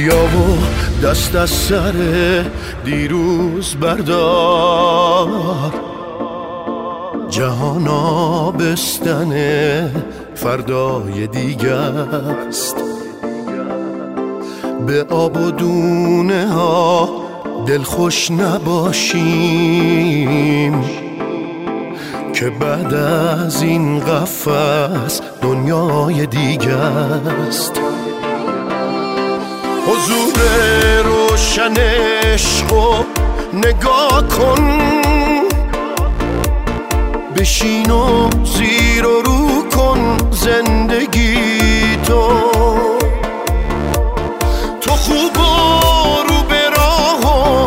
بیا و دست از سر دیروز بردار، جهان آبستن فردای دیگه است. به آب و دونه ها دلخوش نباشیم که بعد از این قفس دنیای دیگه است. حضور روشن عشقو نگاه کن، بشین و زیر و رو کن زندگی تو خوب و رو به راه و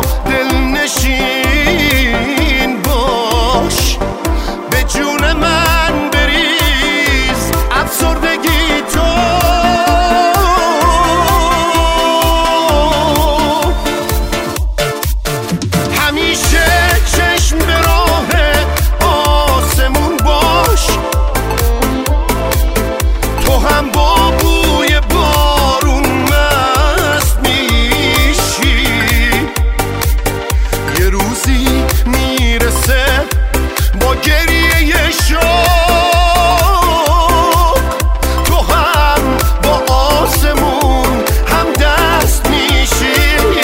دلنشین باش، به جون من بریز افسردگی تو. همیشه چشم به راه آسمون باش، تو هم با بوی بارون مست میشی. یه روزی میرسه با گریه شوق، تو هم با آسمون هم دست میشی.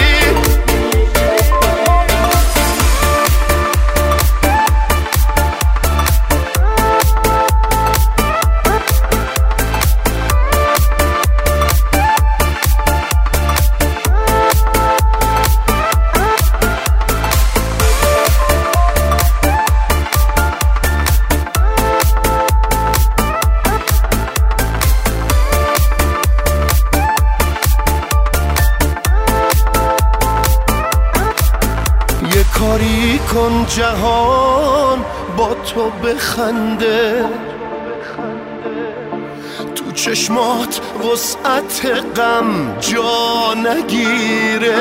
یه کاری کن جهان با تو بخنده، تو چشمات وسعت غم جا نگیره.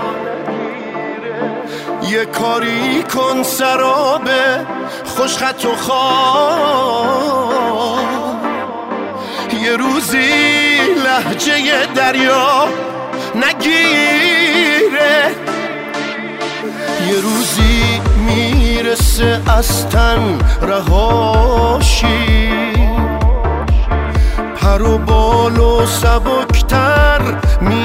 یه کاری کن سراب خوشخط و خواب، یه روزی لهجه دریا نگیره. یه روزی میرسه از تن رهاشی، پر و بال و سبکتر